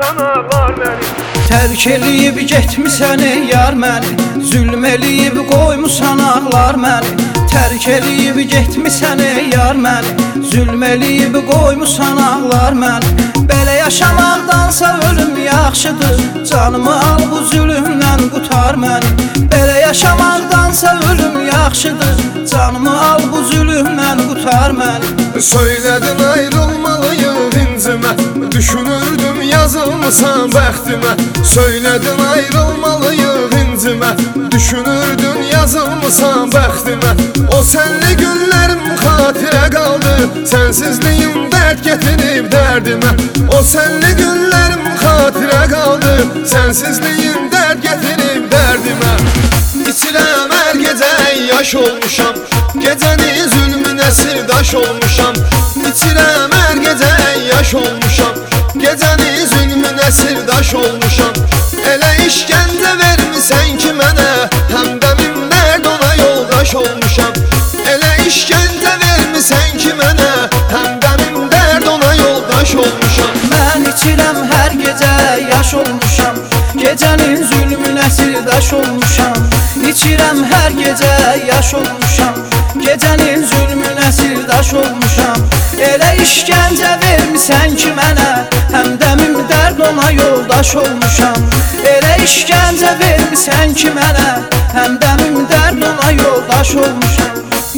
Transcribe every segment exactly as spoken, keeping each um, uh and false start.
sanarlar məni. Tərk eləyib getmisən ey yar məni, zülm eləyib qoymusan ağlar məni. Tərk eləyib getmisən ey yar məni, zülm eləyib qoymusan ağlar məni. Belə yaşamaqdansa ölüm yaxşıdır, canımı al bu zülümdən qutar məni. Belə yaşamaqdansa ölüm yaxşıdır, canımı al bu zülümdən qutar məni. Söylədin ayrılmalıyıq incimə, düşünürdüm yazılmısan bəxtimə. Söylədin ayrılmalıyıq incimə, düşünürdün yazılmısan bəxtimə. O sənli günlərim xatirə qaldı, sənsizliyim dərd getirib dərdimə. O sənli günlərim xatirə qaldı, sənsizliyim dərd getirib dərdimə. İçirəm hər gecə yaş olmuşam, gecəni zülmünə sirdaş olmuşam. İçirəm hər gecə yaş olmuşam, gecəni zülmünə sirdaş olmuşam. Elə işgəncə vermisən ki mənə, həmdəmim dərd ona yoldaş olmuşam. Elə işgəncə vermisən ki mənə, həmdəmim dərd ona yoldaş olmuşam. Mən içirəm hər gecə yaş olmuşam, gecənin zülmünə sirdaş olmuşam. İçirəm hər gecə yaş olmuşam, gecənin zülmünə sirdaş olmuşam. Elə işgəncə vermisən ki mənə, həmdəmim dərd ona yoldaş olmuşam. Elə işgəncə vermisən ki mənə, həmdəmim dərd ona yoldaş olmuşam.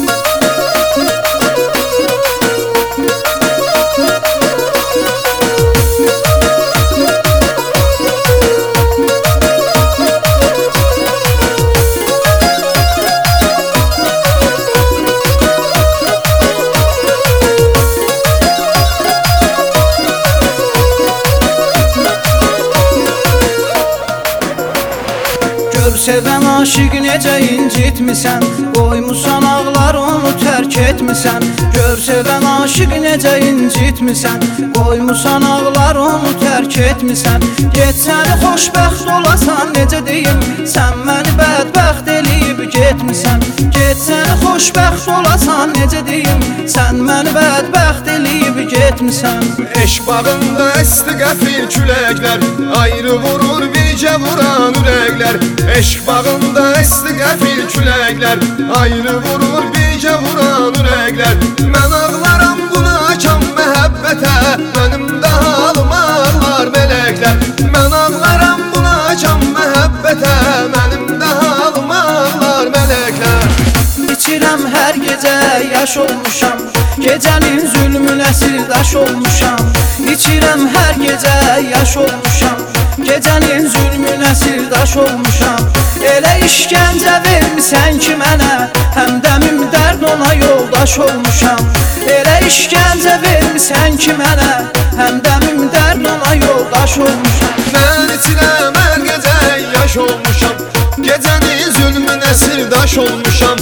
Gör sevən aşiq necə incitmisən, qoymusan ağlar onu tərk etmisən. Gör sevən aşiq necə incitmisən, qoymusan ağlar onu tərk etmisən. Get səni xoşbəxt olasan necə deyim, sən məni bədbəxt eləyib getmisən. Get səni xoşbəxt olasan necə deyim, sən məni bədbəxt eləyib getmisən. Eşq bağında isti qəfil küləklər, ayrı vurur bircə vuran ürəklər. Eşq bağında isti qəfil küləklər, ayrı vurur bircə vuran ürəklər. Mən ağlaram buna açam məhəbbətə, mənim də halım ağlar mələklər. Mən ağlaram buna açam məhəbbətə, mənim də halım ağlar mələklər. İçirəm hər gecə yaş olmuşam, gecənin zülmünə sirdaş olmuşam. İçirəm hər gecə yaş olmuşam, gecənin zülmünə sirdaş olmuşam. Elə işgəncə vermisən ki mənə, həmdəmim dərd ona yoldaş olmuşam. Elə işgəncə vermisən ki mənə, həmdəmim dərd ona yoldaş olmuşam. Mən içirəm hər gecə yaş olmuşam, gecənin zülmünə sirdaş olmuşam.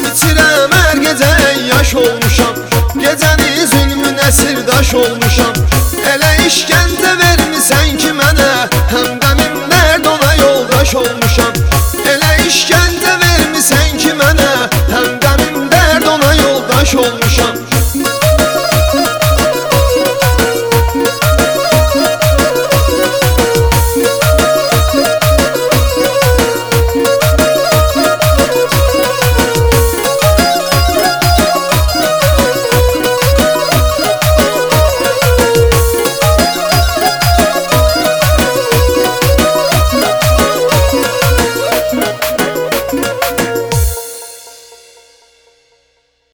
İçirəm hər gecə yaş olmuşam, gecənin zülmünə sirdaş olmuşam.